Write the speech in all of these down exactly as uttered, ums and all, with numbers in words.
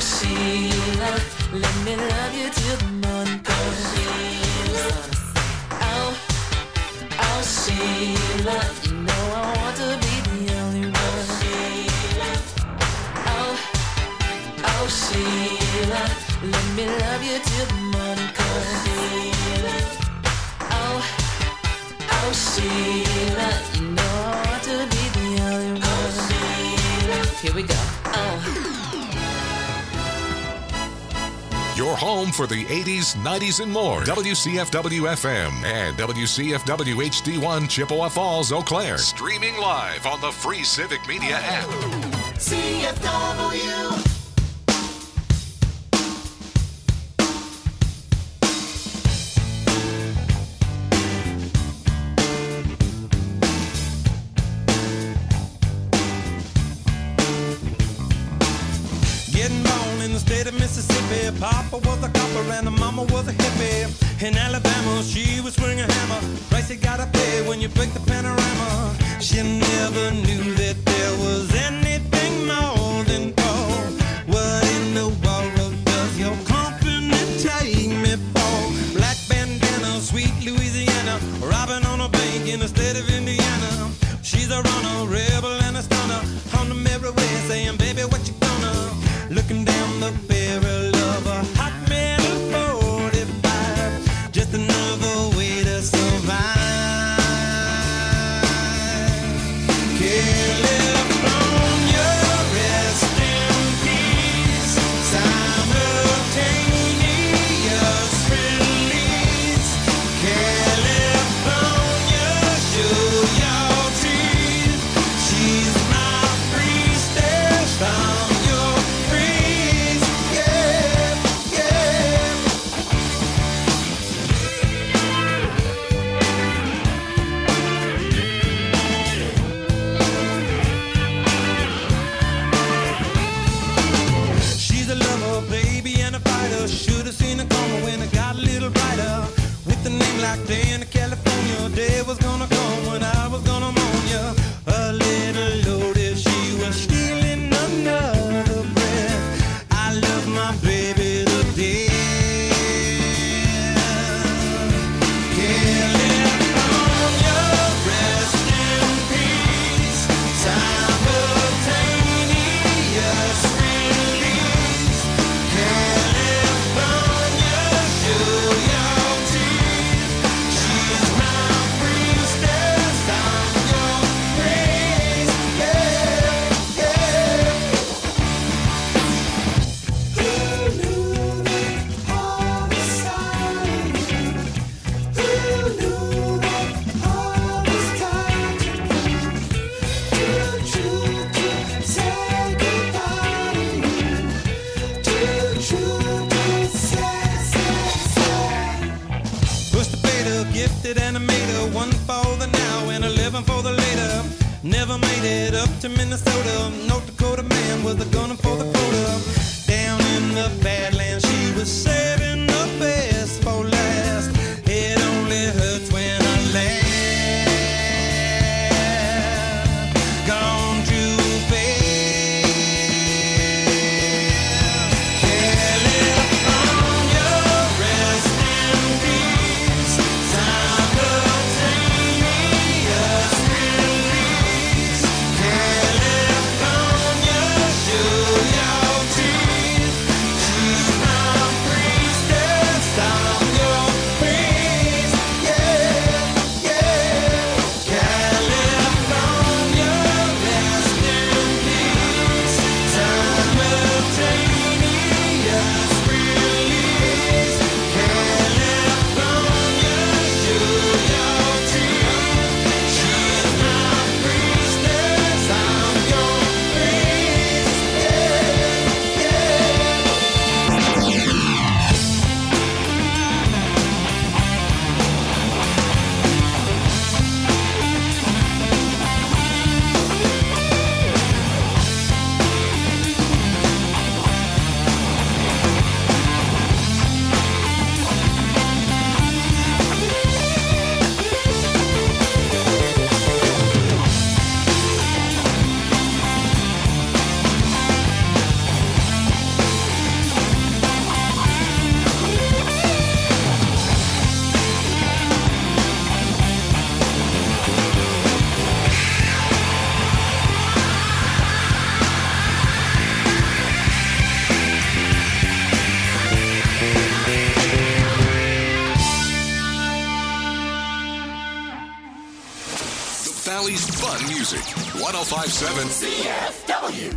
Sheila, let me love you till the morning comes. Sheila, oh, oh Sheila, you know I want to be the only one. Sheila, oh, oh Sheila, let me love you till the morning comes. Sheila, oh, oh Sheila, you know I want to be the only one. Sheila, here we go. Oh. Your home for the eighties, nineties, and more. W C F W F M and W C F W H D one Chippewa Falls, Eau Claire. Streaming live on the free Civic Media app. C F W. Mississippi, Papa was a copper and the mama was a hippie. In Alabama, she was swinging a hammer. Price you gotta pay when you break the panorama. She never knew that there was anything more than gold. What in the world does your company take me for? Black bandana, sweet Louisiana, robbing on a bank in the state of Indiana. She's a runner, rebel and a stunner. On the merry way saying, baby, what you gonna? Looking down the barrel of a hot metal forty-five, just another way to survive. California, rest in peace. Simultaneous release. California, show your teeth. She's my priestess from your priest. Yeah, yeah. She's a lover, baby, and a fighter. Should have seen her coming when it got a little brighter. With a name like Diana, California, day was gonna come when I was gonna mourn ya. A little loaded, she was stealing another breath. I love my baby to death. California, rest in peace. Simultaneous release. California, show your teeth. She's my priestess, I'm your praise. Yeah, yeah. Who knew that all was silent? Who knew that all was time to come? Too true to say goodbye to you. Too true to say, say, say. Push the fader, gifted animator, one for the now and eleven for the later. Never made it up to Minnesota. North Dakota man was a gunner for the quota. Down in the Badlands, she was saving the best for last. It only hurts when I laugh. Gone too fast. California, rest in peace. Simultaneous release. California. eighties fun music. one oh five point seven C F W.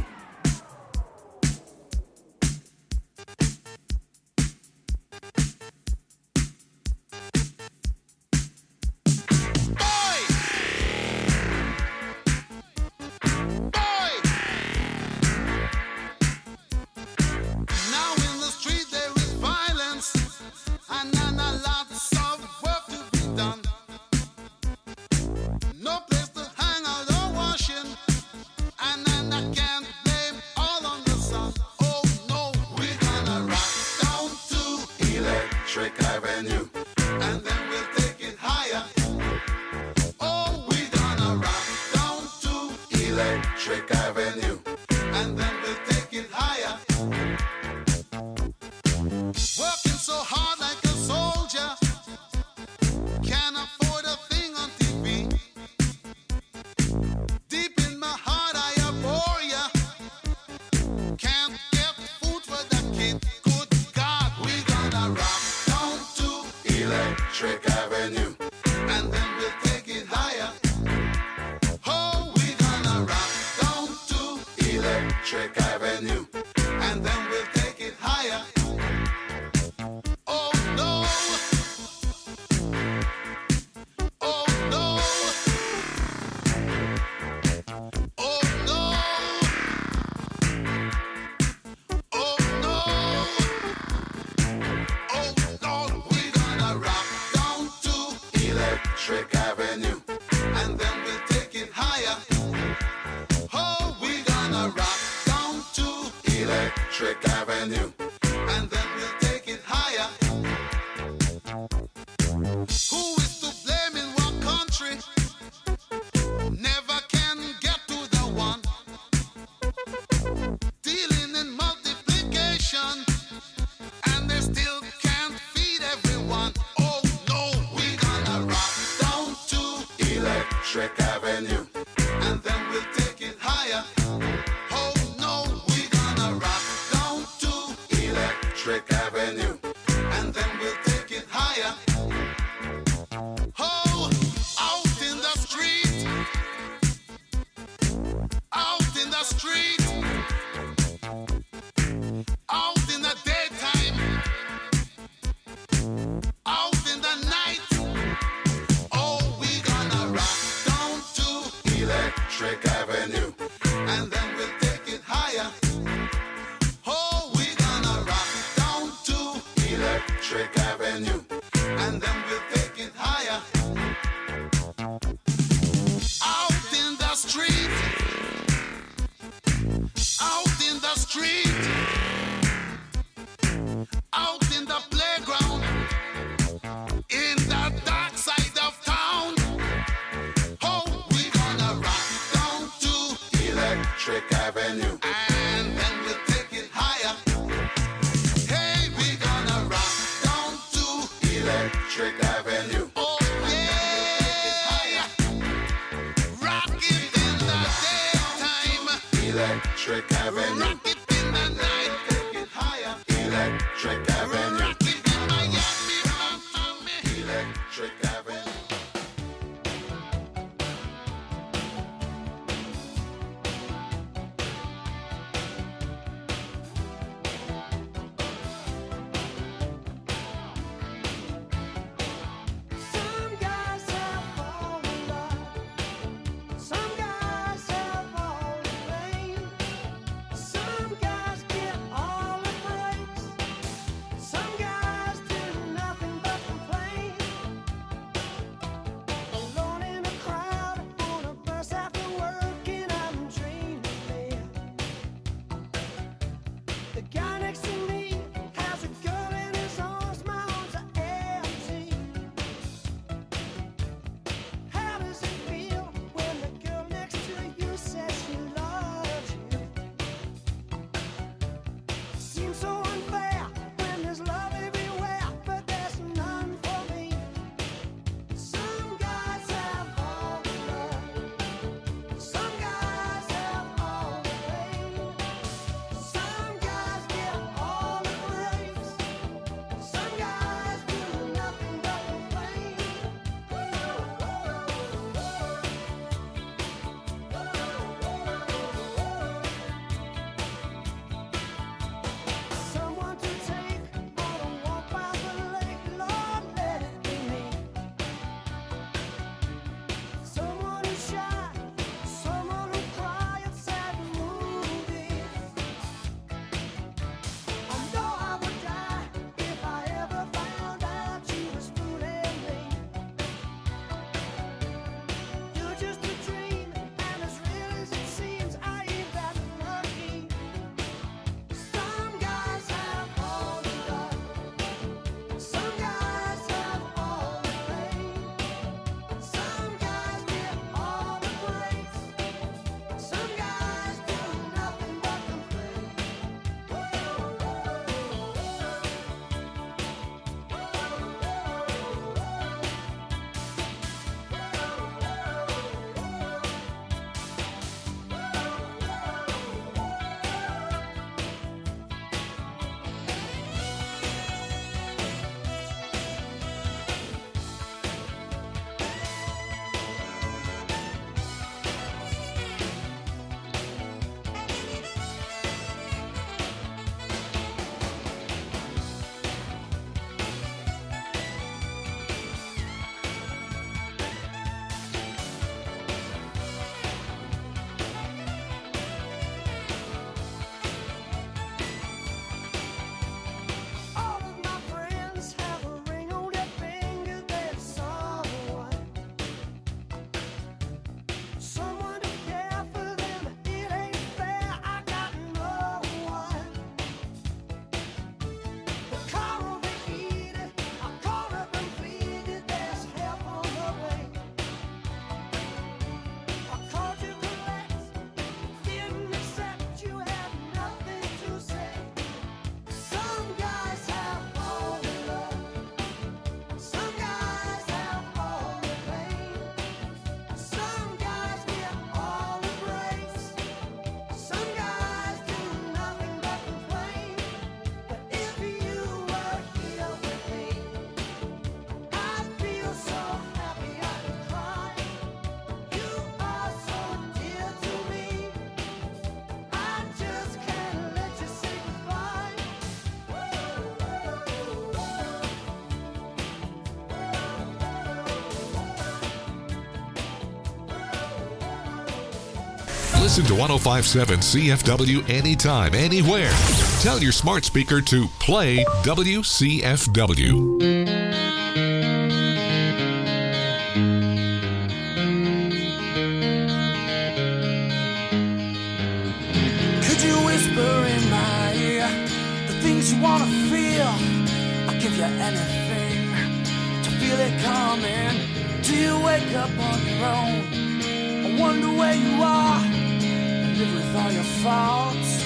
Listen to one oh five point seven C F W anytime, anywhere. Tell your smart speaker to play W C F W. Could you whisper in my ear the things you wanna feel? I'll give you anything to feel it coming. Do you wake up on your own? I wonder where you are and live with all your faults.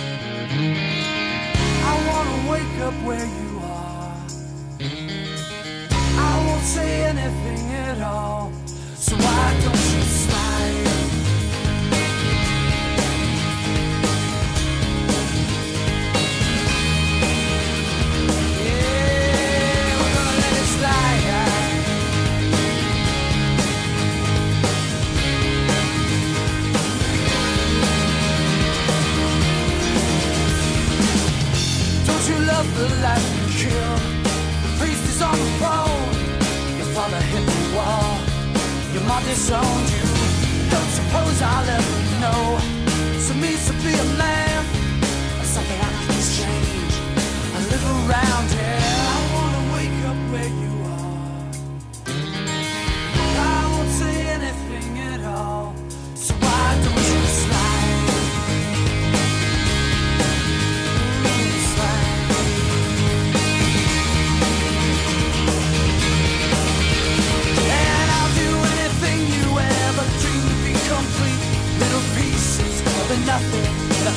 I wanna wake up where you are. I won't say anything at all. So why don't you slide? The life you killed, the priest is on the phone. Your father hit the wall, your mom disowned you. Don't suppose I'll ever know what it means to be a man, or something I can change. I live around here. I wanna wake up where you are. I won't say anything at all. So why don't you slide? Little pieces of the nothing that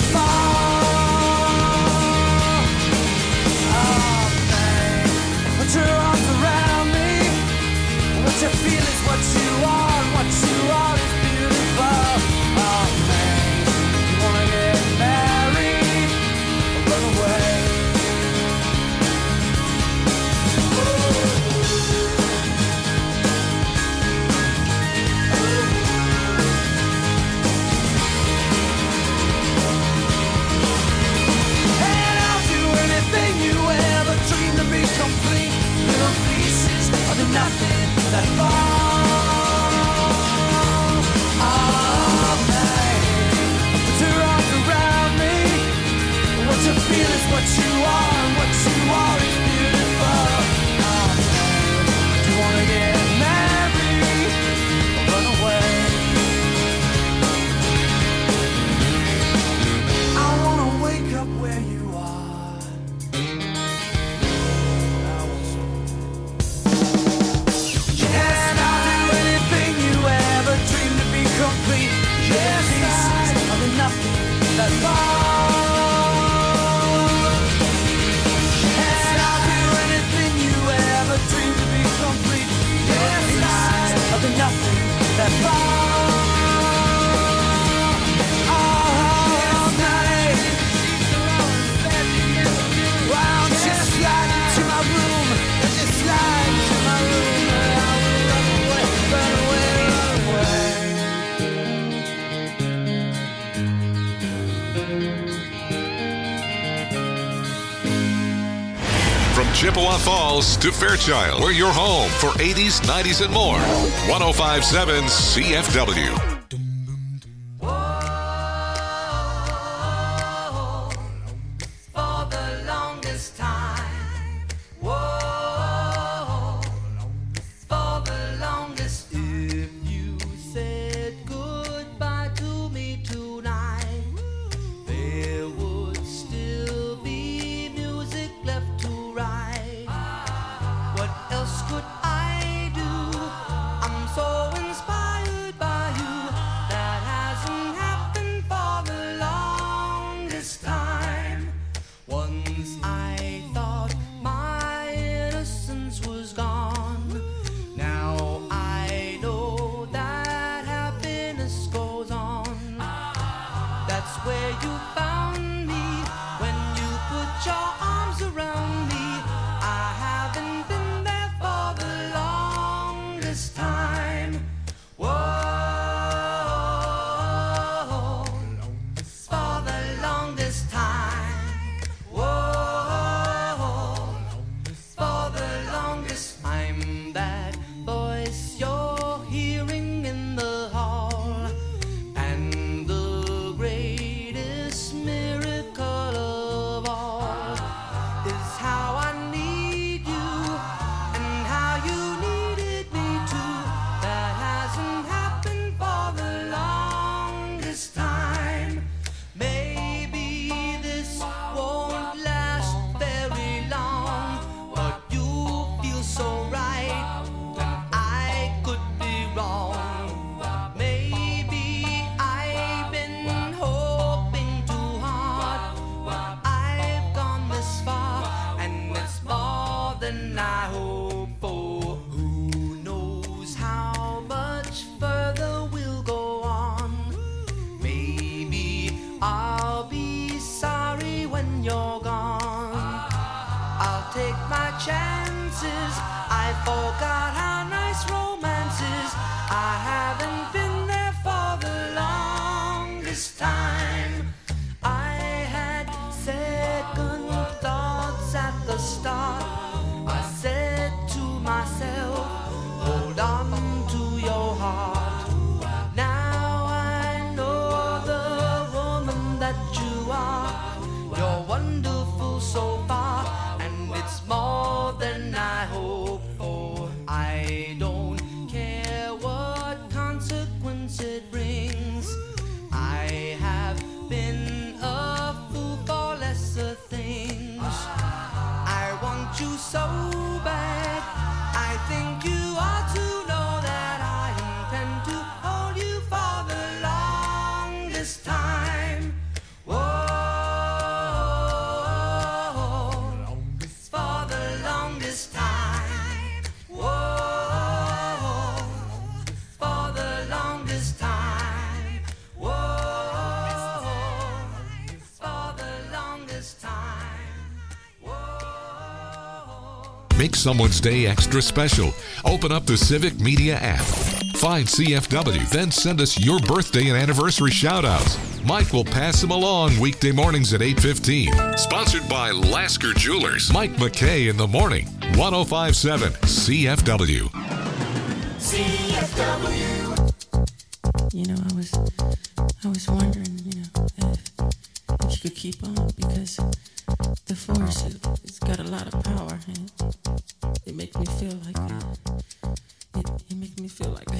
fall. Oh man, put your arms around me. What you feel is what you are, and what you are is beautiful. Oh man, you wanna get married or run away? Complete little pieces of the nothing that fall. Oh man, put your arms around me. What you feel is what you are, and what you are is beautiful. Oh man, do you wanna get married or run away? I wanna wake up where you are. Complete, yeah, pieces of the nothing that fall. And I'll do anything you ever dreamed to be complete, yeah, pieces of the nothing that fall. Oh, night. Why don't you slide into my room? Just slide into my room, and I will run away, run away, run away. From Chippewa Falls to Fairchild, we're your home for eighties, nineties, and more. one oh five point seven C F W. For the longest time, whoa, for the longest, if you said goodbye to me tonight, there would still be music left to write. What else could I do? I'm so inspired by you. That hasn't happened for the longest time. Once I thought my innocence was gone. Now I know that happiness goes on. That's where you found me when you put your arms around me. I haven't been there for the longest time. Whoa, for the longest time. Whoa, for the longest. I'm that voice you're hearing in the hall, and the my chances. I forgot how nice romance is. I haven't been there for the longest time. I had second thoughts at the start. I said to myself, hold on to your heart. Now I know the woman that you are. You're wonderful so far, and it's more than I hoped for. I don't care what consequence it brings. I have been a fool for lesser things. I want you so bad. I think you ought to know that I intend to hold you for the longest time. Whoa, for the longest time. Whoa, for the longest time. Whoa, for the longest time. Whoa. Make someone's day extra special. Open up the Civic Media app. Find C F W, then send us your birthday and anniversary shout-outs. Mike will pass them along weekday mornings at eight fifteen. Sponsored by Lasker Jewelers. Mike McKay in the morning. one oh five point seven C F W. C F W. You know, I was, I was wondering, you know, if, if you could keep on, because the force, it, it's got a lot of power, and it makes me feel like, it, it makes me feel like.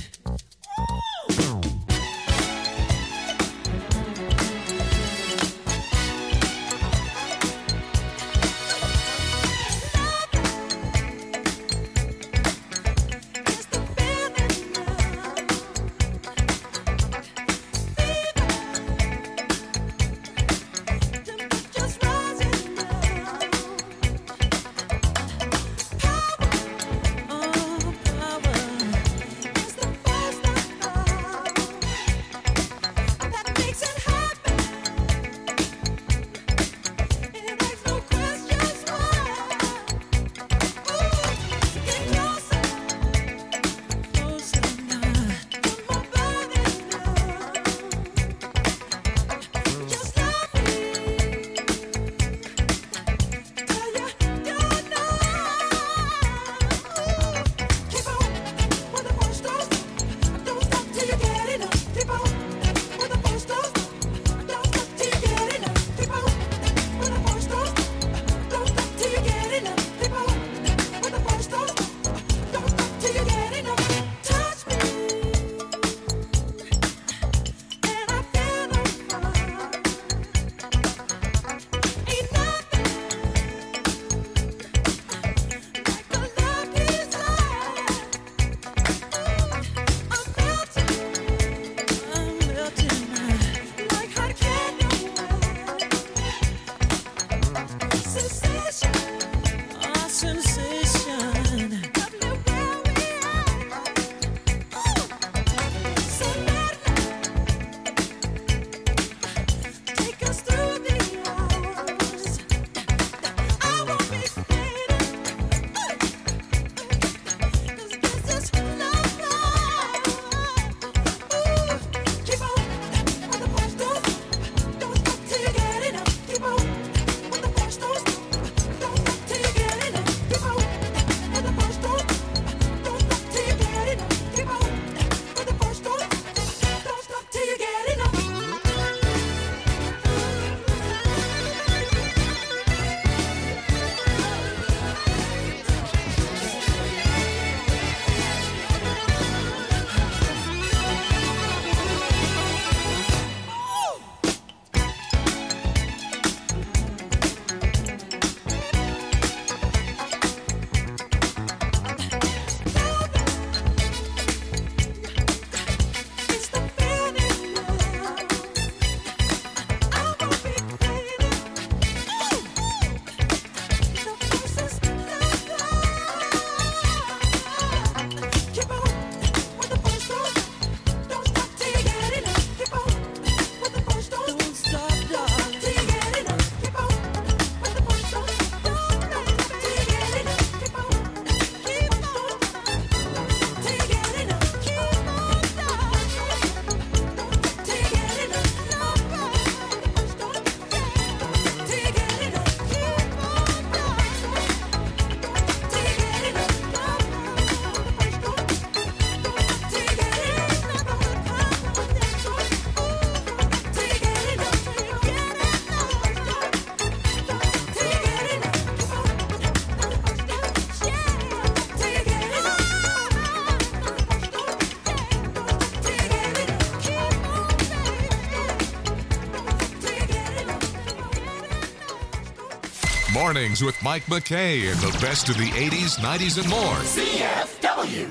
Mornings with Mike McKay and the best of the eighties, nineties, and more. C F W.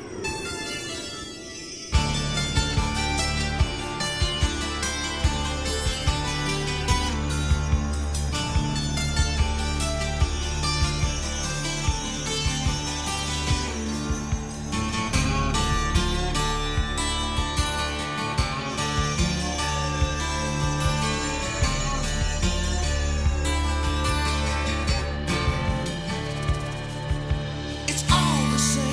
It's all the same.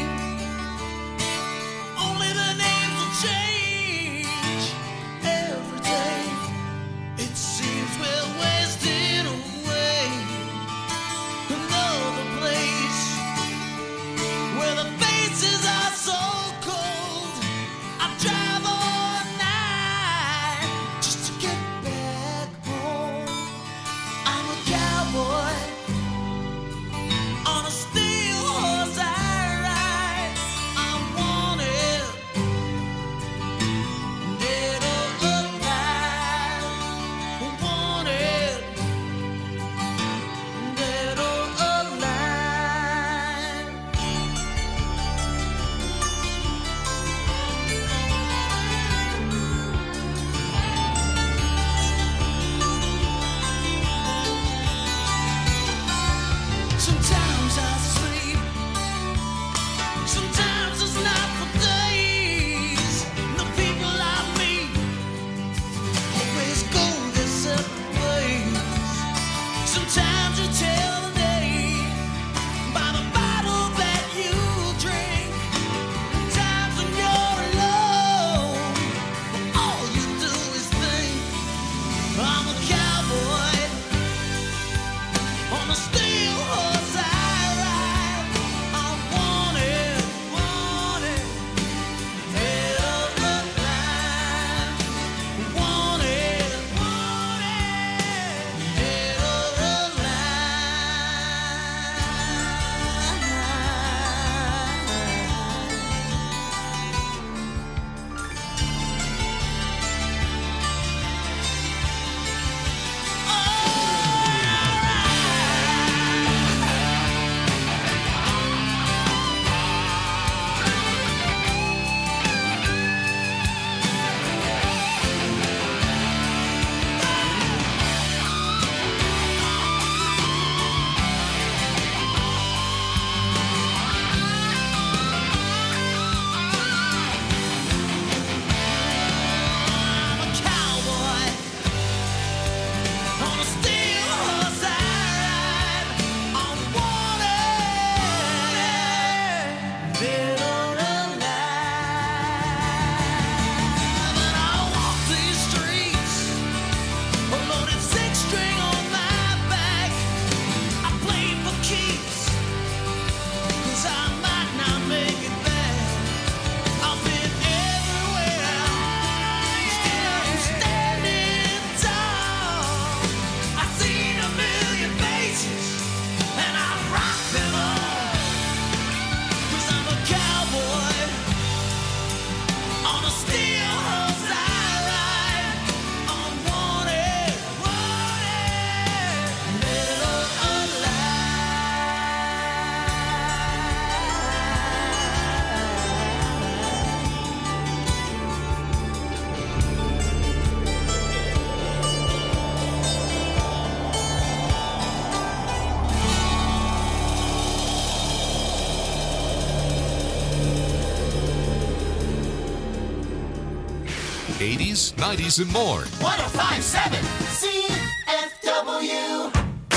eighties, nineties, and more. one oh five point seven C F W.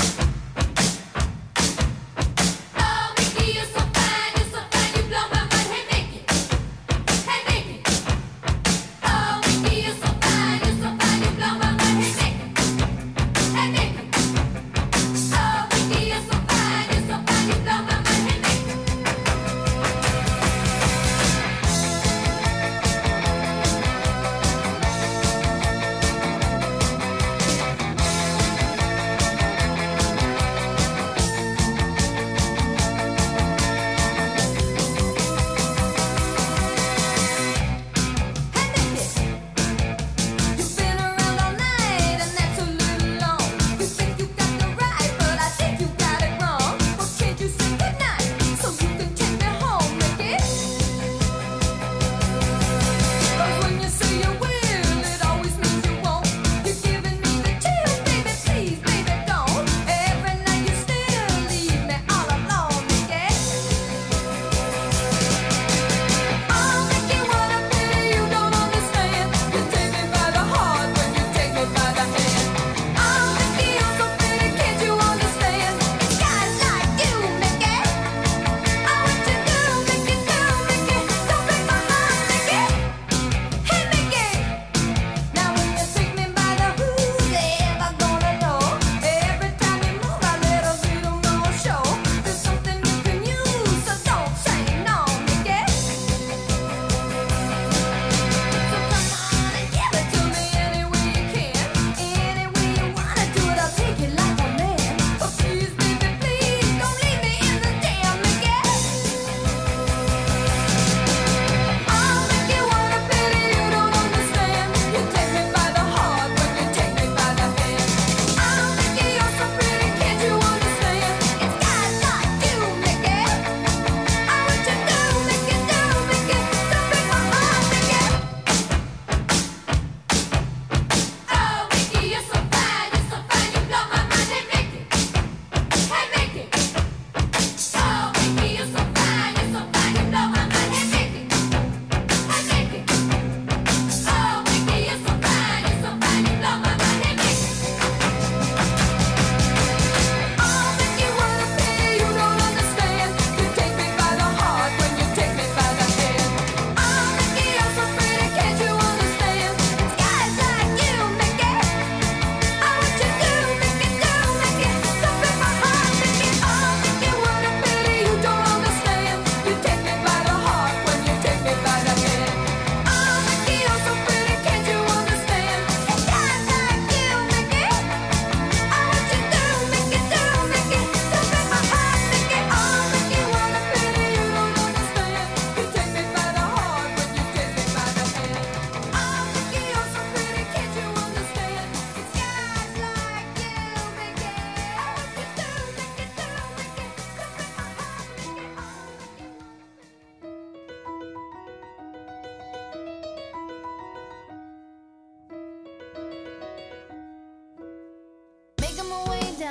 Oh, Mickey, you're so fine, you're so fine, you blow my mind. Hey, Mickey. Hey, Mickey. Oh, Mickey, you're so fine, you're so fine, you blow my mind. Hey, Mickey. Hey, Mickey. Oh, Mickey, you're so fine, you're so fine, you blow my mind. Hey, Mickey.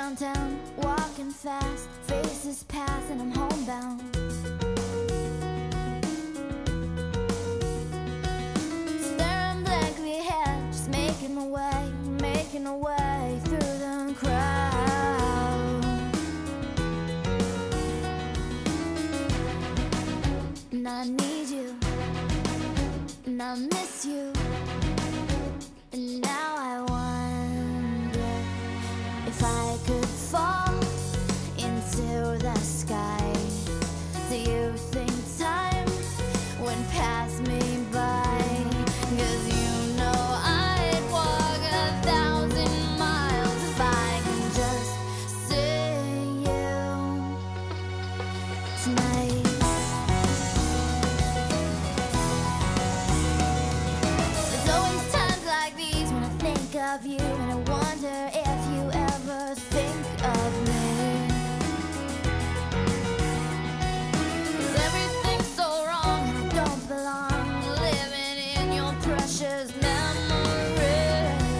downtown, walking fast, faces pass and I'm homebound. Staring blankly ahead, just making my way, making my way through the crowd. And I need you, and I miss you, and now I wonder if I could fall into the sky. Do you think time would pass me by? 'Cause you know I'd walk a thousand miles if I can just see you tonight. There's always times like these when I think of you, and I wonder if you ever think of me. 'Cause everything's so wrong and I don't belong, living in your precious memory.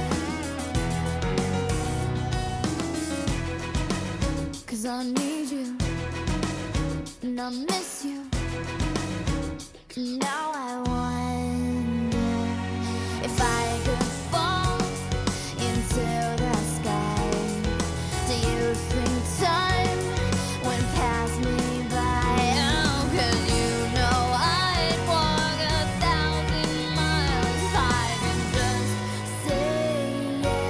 'Cause I need you, and I miss you, and now I wonder if I could fall into the sky. Do you think time would pass me by? Oh, 'cause you know I'd walk a thousand miles if I could just see you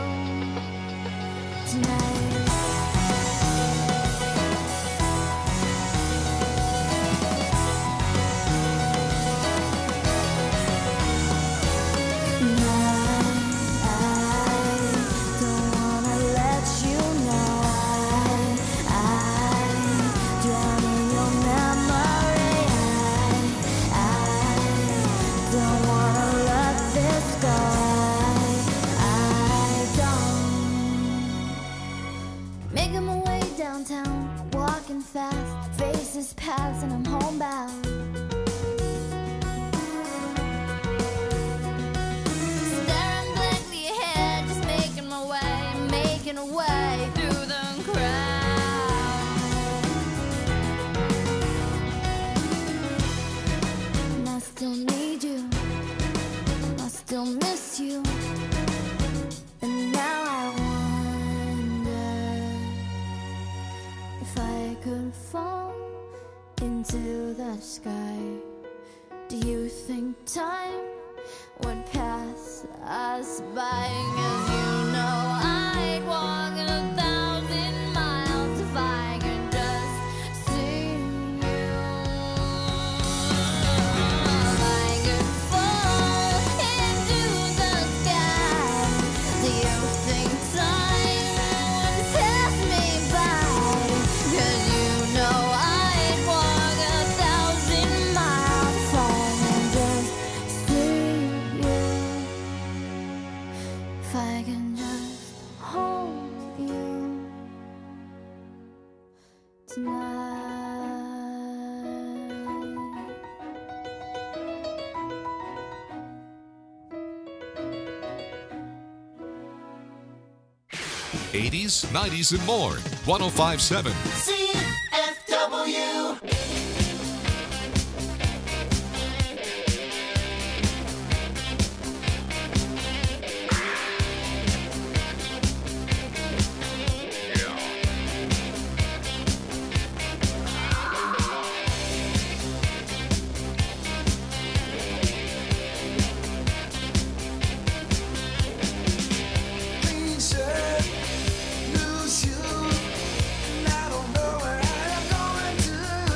tonight. Making my way downtown, walking fast, faces pass and I'm homebound. Staring blankly ahead, just making my way, making a way through the crowd. And I still need you, I still miss you, and now I wonder if I could fall into the sky. Do you think time would pass us by? 'Cause you know I'd walk a thousand miles if I could just see you. If I could fall into the sky, do you think time would pass me by? 'Cause you know I'd walk a thousand miles if I can just see you. If I can just hold you tonight. eighties, nineties, and more. one oh five point seven. C F W. Clean shirt, new shoes, and I don't know where I'm going to.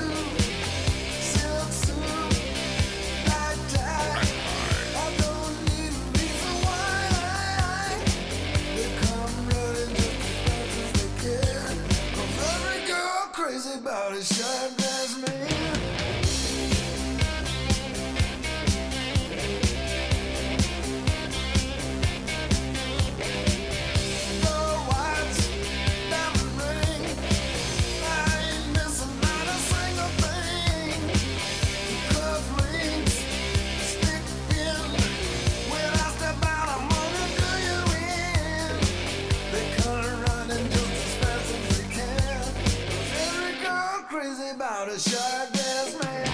Silk suit, black tie. I don't need a reason why. They come running just as fast as they can. 'Cause every girl crazy about a short dress man. No watch, diamond ring. I ain't missing not a single thing. Cufflinks stick in. When I step out, I'm gonna do you in. They come running just as about a shirtless man.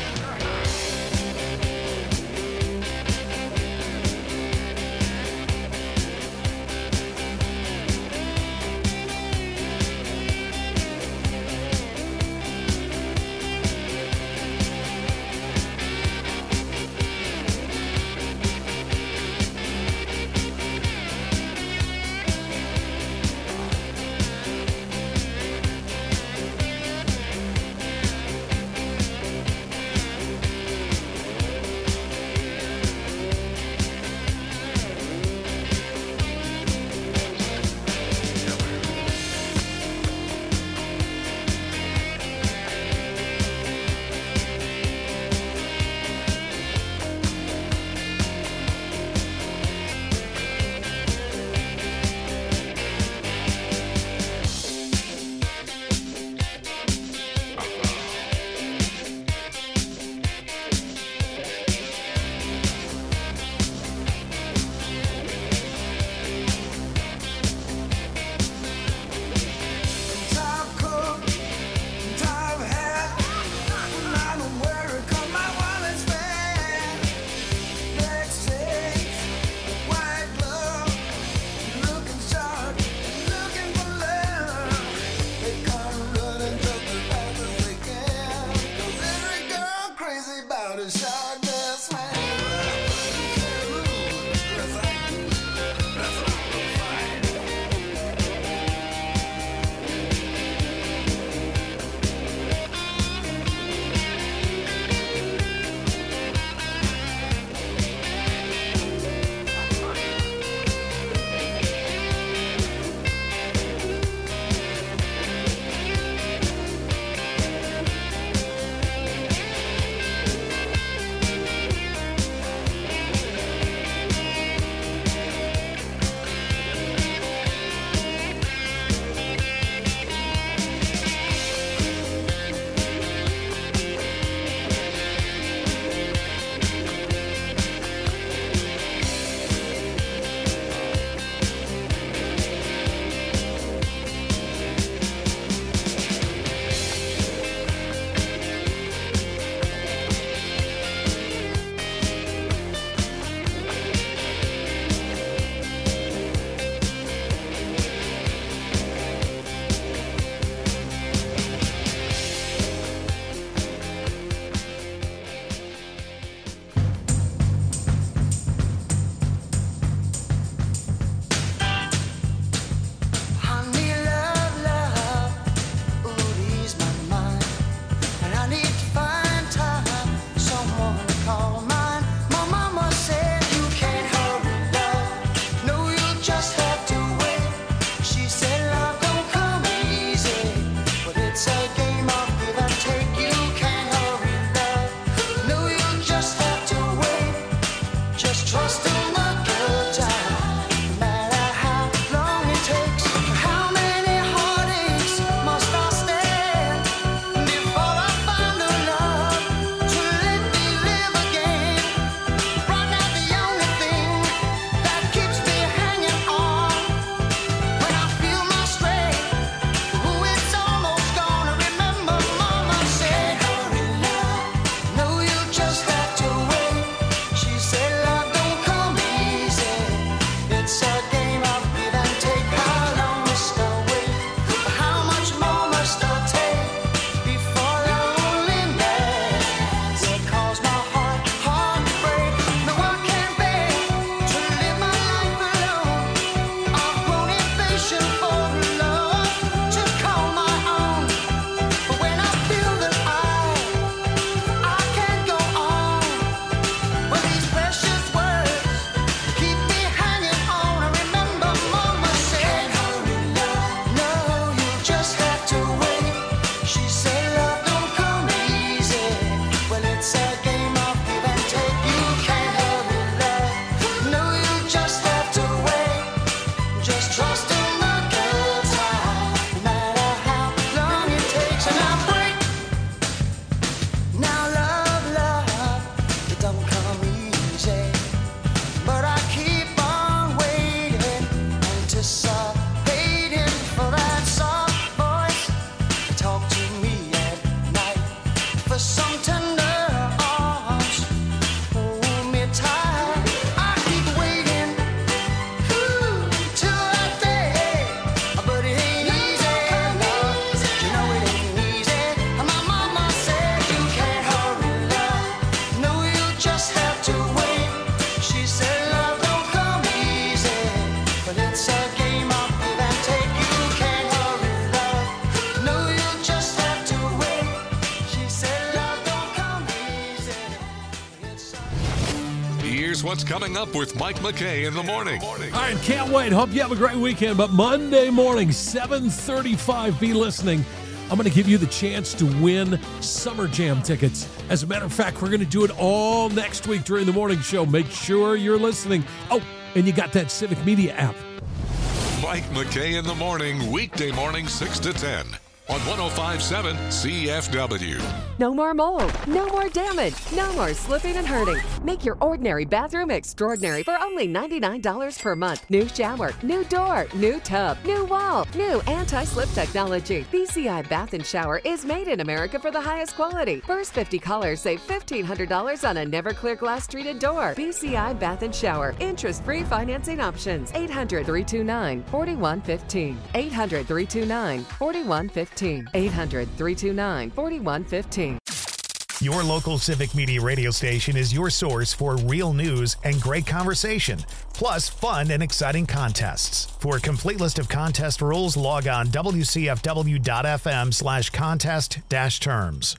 Here's what's coming up with Mike McKay in the morning. All right, can't wait. Hope you have a great weekend. But Monday morning, seven thirty-five, be listening. I'm going to give you the chance to win Summer Jam tickets. As a matter of fact, we're going to do it all next week during the morning show. Make sure you're listening. Oh, and you got that Civic Media app. Mike McKay in the morning, weekday morning, six to ten on one oh five point seven C F W. No more mold, no more damage, no more slipping and hurting. Make your ordinary bathroom extraordinary for only ninety-nine dollars per month. New shower, new door, new tub, new wall, new anti-slip technology. B C I Bath and Shower is made in America for the highest quality. First fifty callers save fifteen hundred dollars on a never clear glass treated door. B C I Bath and Shower. Interest-free financing options. eight hundred, three two nine, four one one five. eight hundred, three two nine, four one one five. eight hundred, three two nine, four one one five. Your local Civic Media radio station is your source for real news and great conversation, plus fun and exciting contests. For a complete list of contest rules, log on W C F W dot F M slash contest dash terms.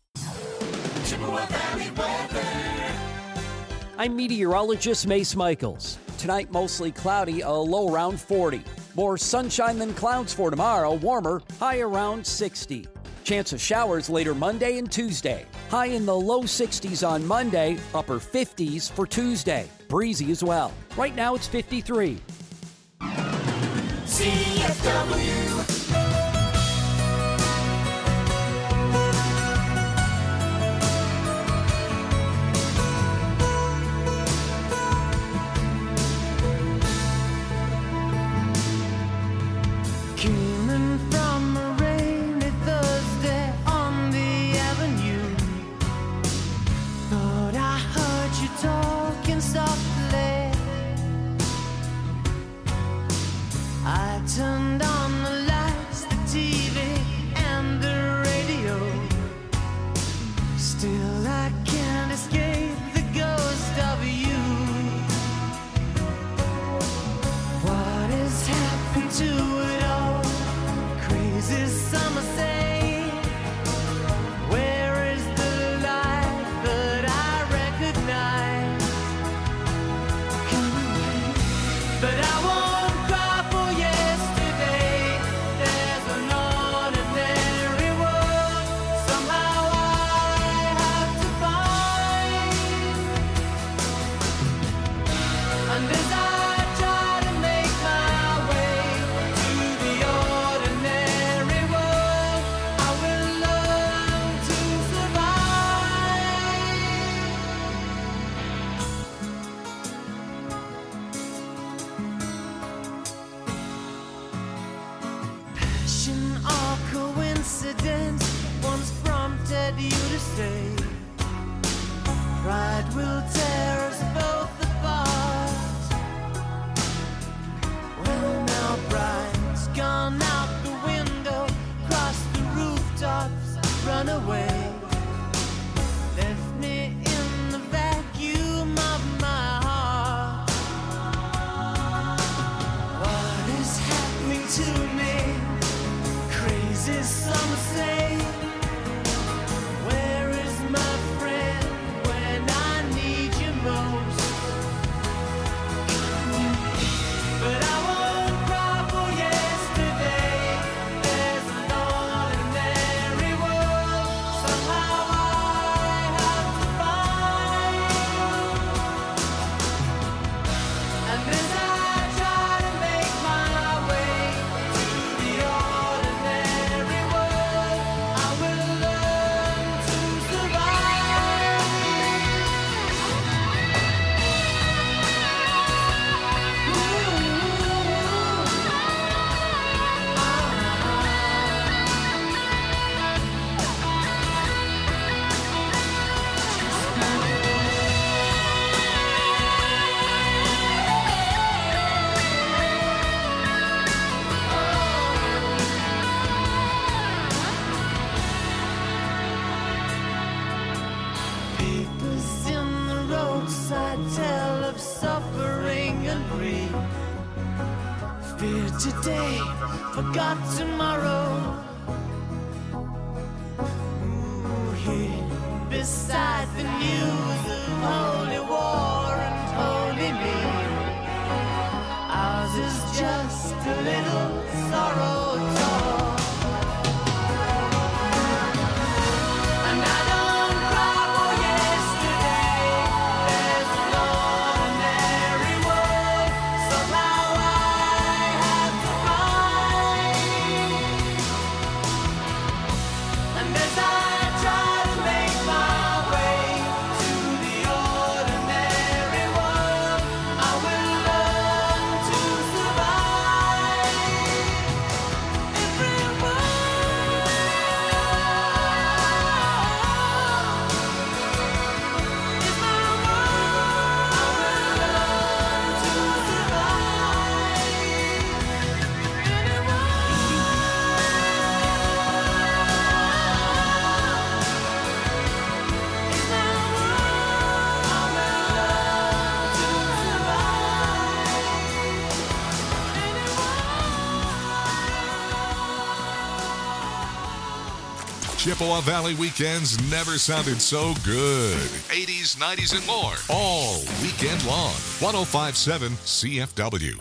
I'm meteorologist Mace Michaels. Tonight, mostly cloudy, a low around forty. More sunshine than clouds for tomorrow, warmer, high around sixty. Chance of showers later Monday and Tuesday. High in the low sixties on Monday, upper fifties for Tuesday. Breezy as well. Right now it's fifty-three. C F W. Coming from a rainy Thursday on the avenue, thought I heard you talking softly. I turned on the lights, the T V, and the radio. Still I can't escape the ghost of you. What has happened to it all? Crazy summer say, where is the life that I recognize? But I won't cry for yesterday. There's an ordinary world somehow I have to find. And as I try to make my way to the ordinary world, I will learn to survive. Passion or coincidence once prompted you to say, pride will tear us both apart. Well, now pride's gone out the window, crossed the rooftops, run away. Left me in the vacuum of my heart. What is happening to me? Crazy some say. Where is my friend when I need you most? But I won't cry for yesterday. There's an ordinary world somehow I have to find. And as I try to make my way to the ordinary world, I will learn to survive. Papers in the roadside tell of suffering and grief. Fear today, forgot tomorrow. Ooh, here beside the news of holy war and Chippewa Valley weekends never sounded so good. eighties, nineties, and more. All weekend long. one oh five point seven C F W.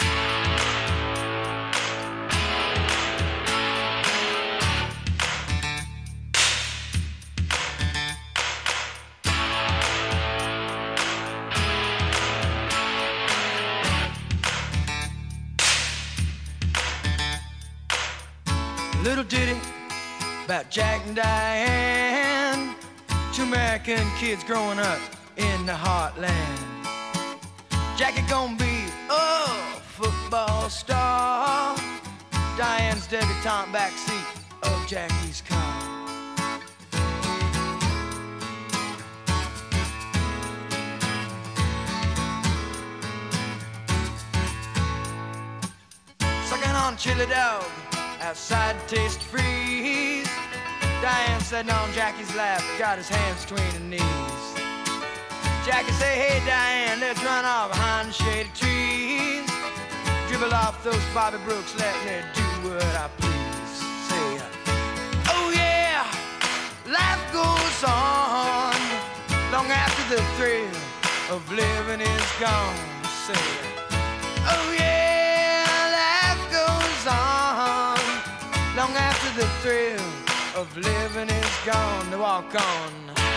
Little ditty about Jack and Diane, two American kids growing up in the heartland. Jackie gonna be a football star, Diane's debutante backseat of Jackie's car. Sucking on chili dog outside to taste freeze. Diane sitting on Jackie's lap, got his hands between her knees. Jackie say, hey Diane, let's run off behind the shady trees. Dribble off those Bobby Brooks, let me do what I please. Say, oh yeah, life goes on long after the thrill of living is gone. Say, oh yeah, life goes on long after the thrill of living is gone. To walk on.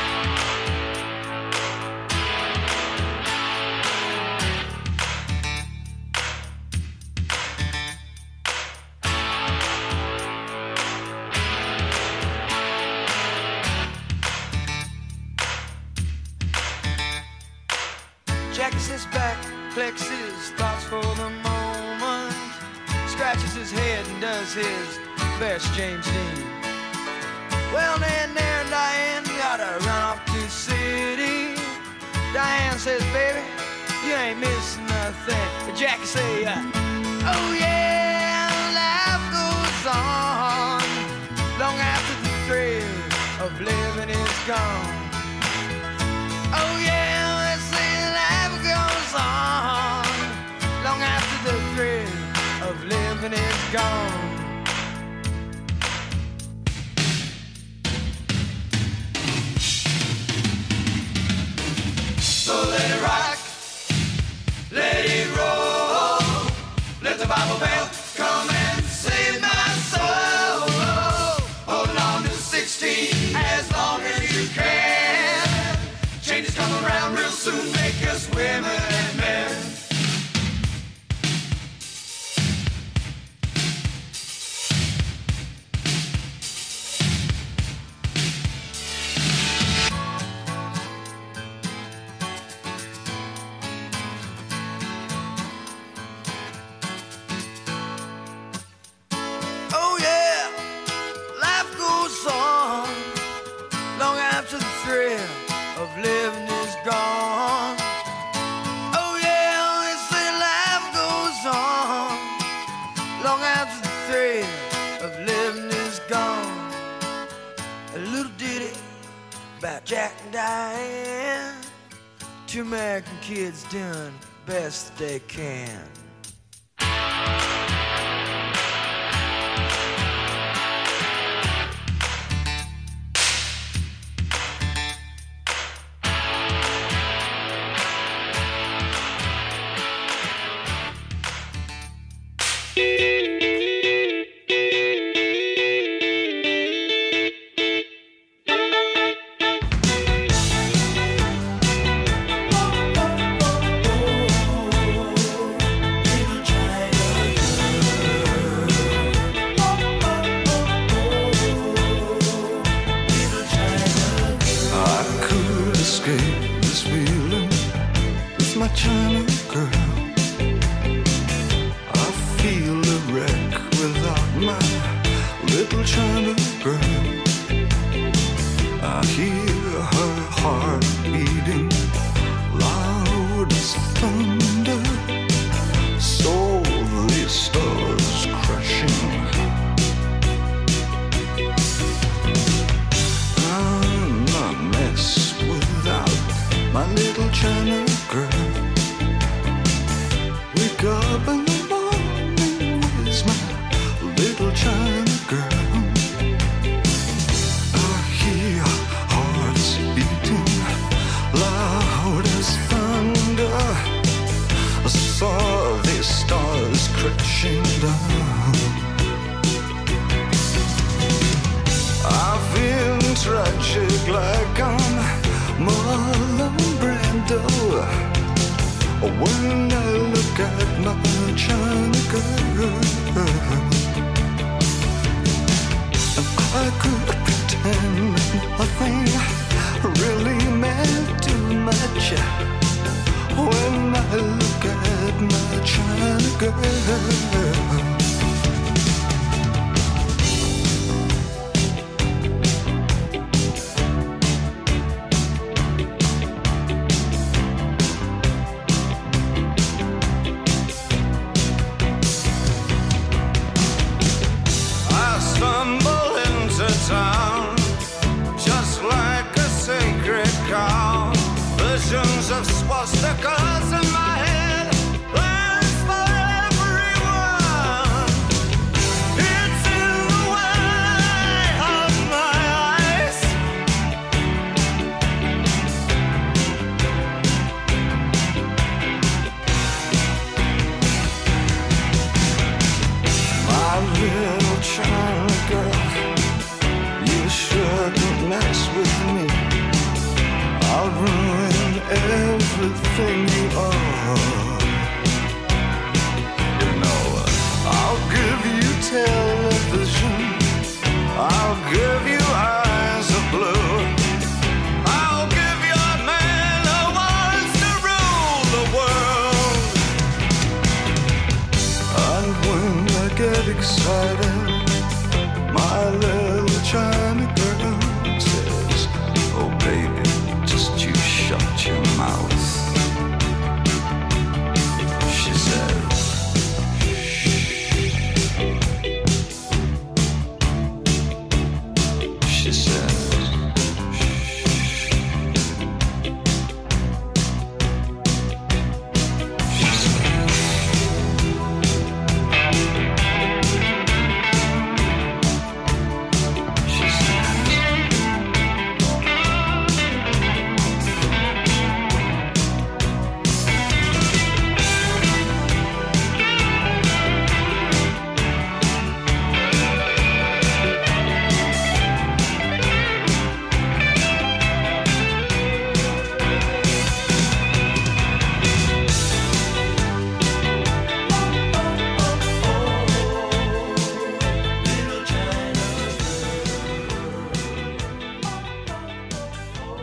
Jackie sits back, collects his thoughts for the moment, scratches his head and does his best James Dean. Well, then there, Diane, gotta run off to the city. Diane says, baby, you ain't missing nothing. But Jackie say, uh, oh yeah, life goes on long after the thrill of living is gone. Oh yeah, they say life goes on long after the thrill of living is gone. So let it rock, let it roll, let the Bible bell come and save my soul. Hold on to sixteen as long as you can. Changes come around real soon, make us women and men. Oh yeah, life goes on long after the thrill of living is gone. Oh yeah, they say life goes on long after the thrill of living is gone. A little ditty about Jack and Diane, two American kids doing best they can. I could escape this feeling with my China girl. I feel a wreck without my little China girl. I hear her heart beating loud as thunder, soul stars crashing. I'm a mess without my little China girl. tragic like I'm Marlon Brando. When I look at my China girl, I could pretend nothing really meant too much. When I look at my China girl, of swastikas in my head, plans for everyone. It's in the way of my eyes. My little China girl, you shouldn't mess with me. I'll ruin everything you are. You know, I'll give you television, I'll give you eyes of blue, I'll give you a man who wants to rule the world. And when I get excited, my little China girl says, oh baby, just you shut your mouth. She said, she said,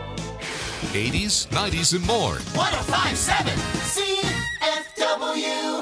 eighties, nineties, and more. one oh five point seven C F W.